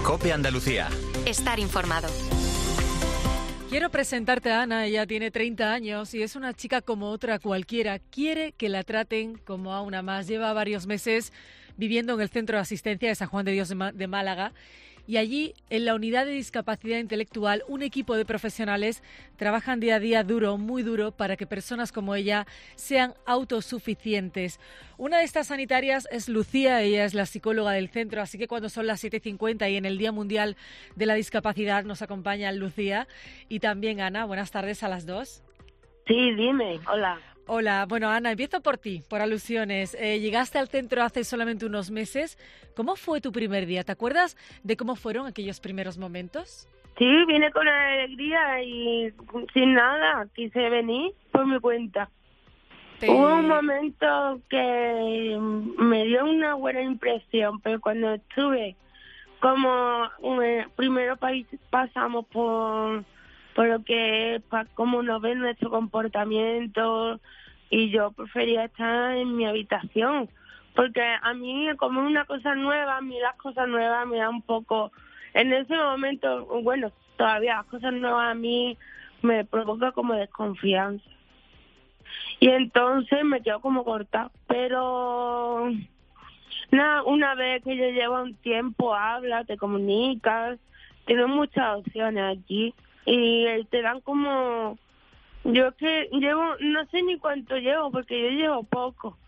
COPE Andalucía. Estar informado. Quiero presentarte a Ana. Ella tiene 30 años y es una chica como otra cualquiera. Quiere que la traten como a una más. Lleva varios meses viviendo en el Centro de Asistencia de San Juan de Dios de Málaga. Y allí, en la unidad de discapacidad intelectual, un equipo de profesionales trabajan día a día duro, muy duro, para que personas como ella sean autosuficientes. Una de estas sanitarias es Lucía, ella es la psicóloga del centro, así que cuando son las 7:50 y en el Día Mundial de la Discapacidad nos acompaña Lucía y también Ana. Buenas tardes a las dos. Sí, dime, hola. Hola, bueno Ana, empiezo por ti, por alusiones. Llegaste al centro hace solamente unos meses. ¿Cómo fue tu primer día? ¿Te acuerdas de cómo fueron aquellos primeros momentos? Sí, vine con alegría y sin nada, quise venir por mi cuenta. Hubo un momento que me dio una buena impresión, pero cuando estuve, como primero pasamos por lo que es, cómo nos ven nuestro comportamiento, y yo prefería estar en mi habitación, porque a mí, como es una cosa nueva, a mí las cosas nuevas me dan un poco, en ese momento, bueno, todavía las cosas nuevas a mí me provoca como desconfianza, y entonces me quedo como corta, pero nada, una vez que ya lleva un tiempo, hablas, te comunicas, tienes muchas opciones aquí. Y te dan como, yo que llevo, no sé ni cuánto llevo, porque yo llevo poco,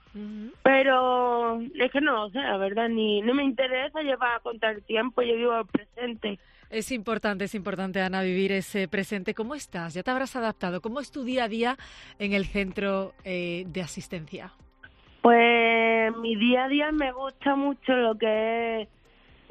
pero es que no lo sé, la verdad, no me interesa llevar a contar tiempo, yo vivo el presente. Es importante, Ana, vivir ese presente. ¿Cómo estás? ¿Ya te habrás adaptado? ¿Cómo es tu día a día en el centro de asistencia? Pues mi día a día me gusta mucho lo que es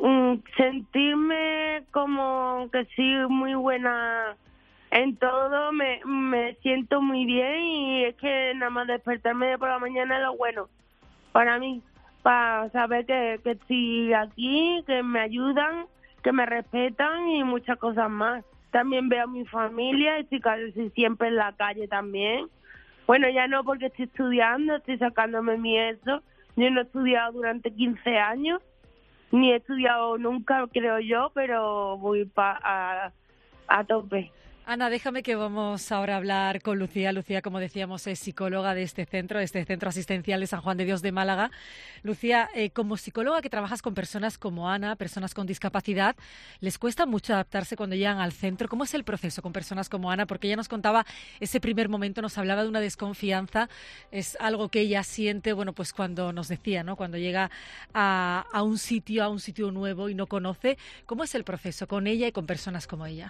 sentirme como que sí, muy buena en todo, me siento muy bien, y es que nada más despertarme por la mañana es lo bueno para mí, para saber que estoy aquí, que me ayudan, que me respetan y muchas cosas más. También veo a mi familia, estoy casi siempre en la calle también. Bueno, ya no, porque estoy estudiando, estoy sacándome mi ESO. Yo no he estudiado durante 15 años, ni he estudiado nunca, creo yo, pero voy a tope. Ana, déjame que vamos ahora a hablar con Lucía. Lucía, como decíamos, es psicóloga de este centro asistencial de San Juan de Dios de Málaga. Lucía, como psicóloga que trabajas con personas como Ana, personas con discapacidad, ¿les cuesta mucho adaptarse cuando llegan al centro? ¿Cómo es el proceso con personas como Ana? Porque ella nos contaba ese primer momento, nos hablaba de una desconfianza. Es algo que ella siente, bueno, pues cuando nos decía, ¿no? Cuando llega a un sitio nuevo y no conoce. ¿Cómo es el proceso con ella y con personas como ella?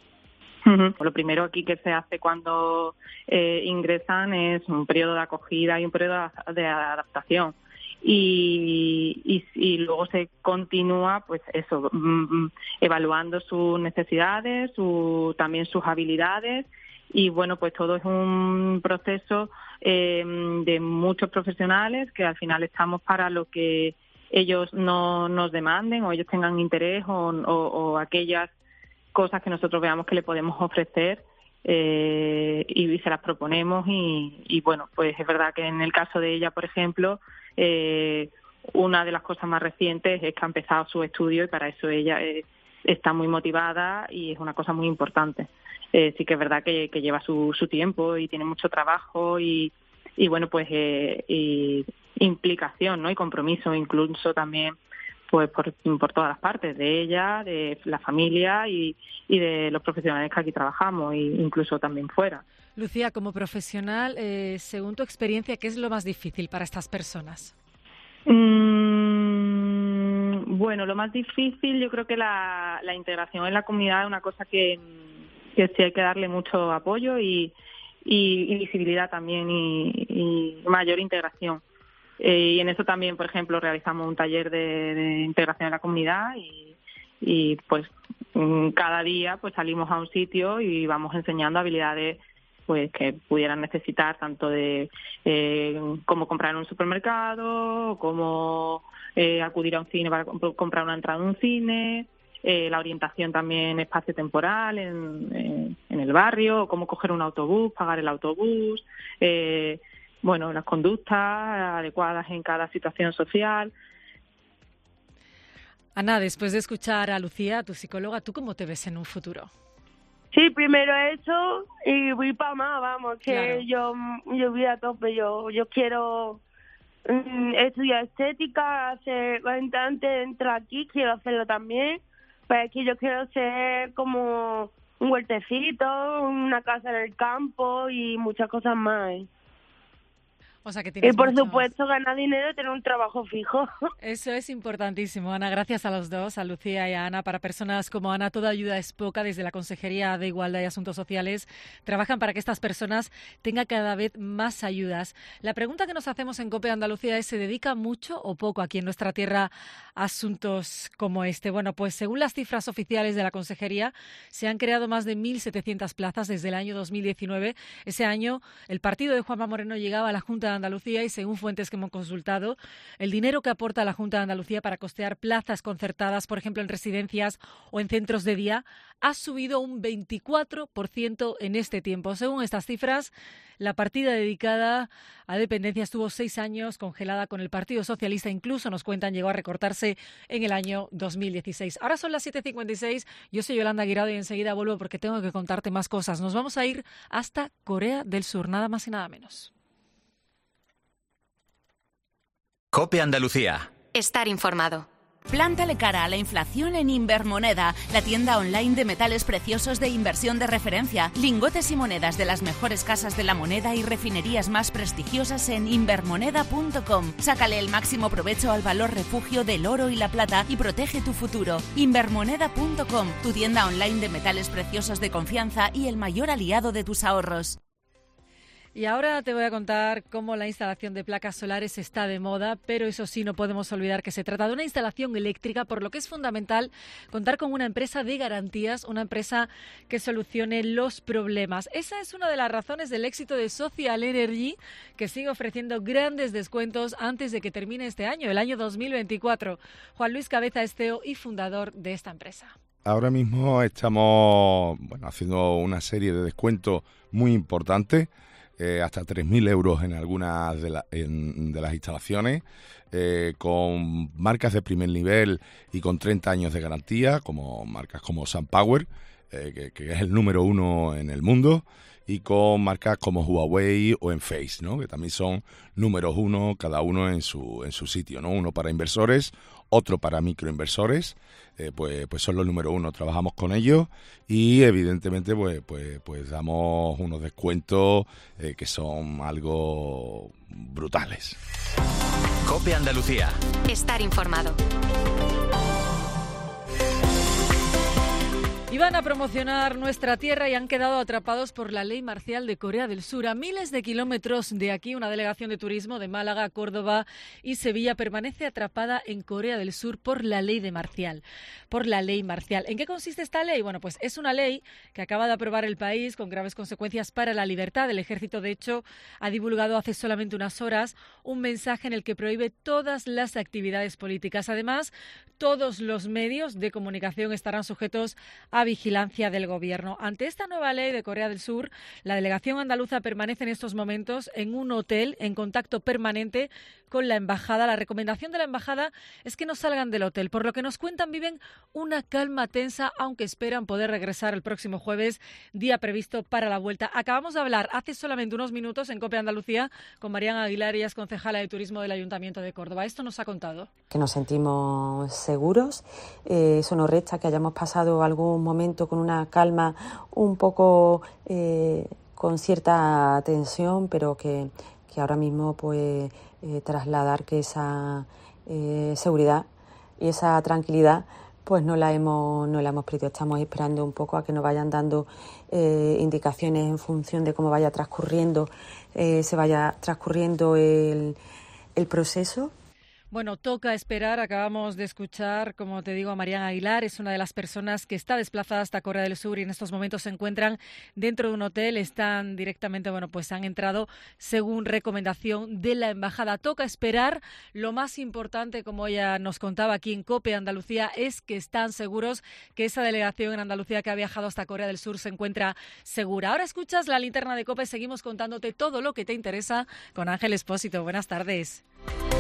Lo primero aquí que se hace cuando ingresan es un periodo de acogida y un periodo de adaptación, y luego se continúa, pues eso, evaluando sus necesidades, también sus habilidades, y bueno, pues todo es un proceso de muchos profesionales que al final estamos para lo que ellos no nos demanden o ellos tengan interés o aquellas cosas que nosotros veamos que le podemos ofrecer, y se las proponemos, y bueno, pues es verdad que en el caso de ella, por ejemplo, una de las cosas más recientes es que ha empezado su estudio, y para eso ella está muy motivada y es una cosa muy importante. Sí que es verdad que lleva su tiempo y tiene mucho trabajo y bueno, pues y implicación, ¿no? Y compromiso incluso también, pues por todas las partes, de ella, de la familia y de los profesionales que aquí trabajamos, e incluso también fuera. Lucía, como profesional, según tu experiencia, ¿qué es lo más difícil para estas personas? Bueno, lo más difícil, yo creo que la integración en la comunidad es una cosa que sí hay que darle mucho apoyo y visibilidad también, y mayor integración. Y en eso también, por ejemplo, realizamos un taller de integración en la comunidad, y pues cada día pues salimos a un sitio y vamos enseñando habilidades pues que pudieran necesitar, tanto de cómo comprar en un supermercado, cómo acudir a un cine para comprar una entrada en un cine, la orientación también espacio-temporal en el barrio, cómo coger un autobús, pagar el autobús, bueno, las conductas adecuadas en cada situación social. Ana, después de escuchar a Lucía, tu psicóloga, ¿tú cómo te ves en un futuro? Sí, primero eso y voy para más, vamos, que claro. yo voy a tope, yo quiero estudiar estética, antes de entrar aquí quiero hacerlo también, pero es que yo quiero ser como un huertecito, una casa en el campo y muchas cosas más. O sea, que Y tienes por muchos... supuesto ganar dinero y tener un trabajo fijo. Eso es importantísimo, Ana. Gracias a los dos, a Lucía y a Ana. Para personas como Ana, toda ayuda es poca. Desde la Consejería de Igualdad y Asuntos Sociales trabajan para que estas personas tengan cada vez más ayudas. La pregunta que nos hacemos en COPE Andalucía es: ¿se dedica mucho o poco aquí en nuestra tierra a asuntos como este? Bueno, pues según las cifras oficiales de la Consejería, se han creado más de 1.700 plazas desde el año 2019. Ese año el partido de Juanma Moreno llegaba a la Junta de Andalucía y, según fuentes que hemos consultado, el dinero que aporta la Junta de Andalucía para costear plazas concertadas, por ejemplo, en residencias o en centros de día, ha subido un 24% en este tiempo. Según estas cifras, la partida dedicada a dependencia estuvo 6 años congelada con el Partido Socialista. Incluso, nos cuentan, llegó a recortarse en el año 2016. Ahora son las 7:56. Yo soy Yolanda Guirado y enseguida vuelvo porque tengo que contarte más cosas. Nos vamos a ir hasta Corea del Sur, nada más y nada menos. COPE Andalucía. Estar informado. Plántale cara a la inflación en Invermoneda, la tienda online de metales preciosos de inversión de referencia. Lingotes y monedas de las mejores casas de la moneda y refinerías más prestigiosas en invermoneda.com. Sácale el máximo provecho al valor refugio del oro y la plata y protege tu futuro. Invermoneda.com, tu tienda online de metales preciosos de confianza y el mayor aliado de tus ahorros. Y ahora te voy a contar cómo la instalación de placas solares está de moda, pero eso sí, no podemos olvidar que se trata de una instalación eléctrica, por lo que es fundamental contar con una empresa de garantías, una empresa que solucione los problemas. Esa es una de las razones del éxito de Social Energy, que sigue ofreciendo grandes descuentos antes de que termine este año, el año 2024. Juan Luis Cabeza es CEO y fundador de esta empresa. Ahora mismo estamos haciendo una serie de descuentos muy importantes, hasta 3.000 euros en algunas de las instalaciones, con marcas de primer nivel y con 30 años de garantía, como marcas como SunPower, que es el número 1 en el mundo, y con marcas como Huawei o Enphase, ¿no? Que también son números 1, cada uno en su sitio, ¿no? Uno para inversores, otro para microinversores, pues son los número 1. Trabajamos con ellos y evidentemente pues damos unos descuentos que son algo brutales. COPE Andalucía. Estar informado. Iban a promocionar nuestra tierra y han quedado atrapados por la ley marcial de Corea del Sur. A miles de kilómetros de aquí, una delegación de turismo de Málaga, Córdoba y Sevilla permanece atrapada en Corea del Sur por la ley marcial. ¿En qué consiste esta ley? Bueno, pues es una ley que acaba de aprobar el país con graves consecuencias para la libertad. El ejército, de hecho, ha divulgado hace solamente unas horas un mensaje en el que prohíbe todas las actividades políticas. Además, todos los medios de comunicación estarán sujetos a vigilancia del Gobierno. Ante esta nueva ley de Corea del Sur, la delegación andaluza permanece en estos momentos en un hotel en contacto permanente con la embajada. La recomendación de la embajada es que no salgan del hotel. Por lo que nos cuentan, viven una calma tensa, aunque esperan poder regresar el próximo jueves, día previsto para la vuelta. Acabamos de hablar hace solamente unos minutos en COPE Andalucía con Marían Aguilar, ella es concejala de Turismo del Ayuntamiento de Córdoba. Esto nos ha contado. Que nos sentimos seguros. Eso nos resta que hayamos pasado algún momento con una calma un poco con cierta tensión, pero que ahora mismo pues trasladar que esa seguridad y esa tranquilidad pues no la hemos perdido. Estamos esperando un poco a que nos vayan dando indicaciones en función de cómo vaya transcurriendo el proceso. Bueno, toca esperar. Acabamos de escuchar, como te digo, a Marían Aguilar. Es una de las personas que está desplazada hasta Corea del Sur y en estos momentos se encuentran dentro de un hotel. Están directamente, pues han entrado según recomendación de la embajada. Toca esperar. Lo más importante, como ella nos contaba aquí en COPE Andalucía, es que están seguros, que esa delegación en Andalucía que ha viajado hasta Corea del Sur se encuentra segura. Ahora escuchas la linterna de COPE. Seguimos contándote todo lo que te interesa con Ángel Expósito. Buenas tardes.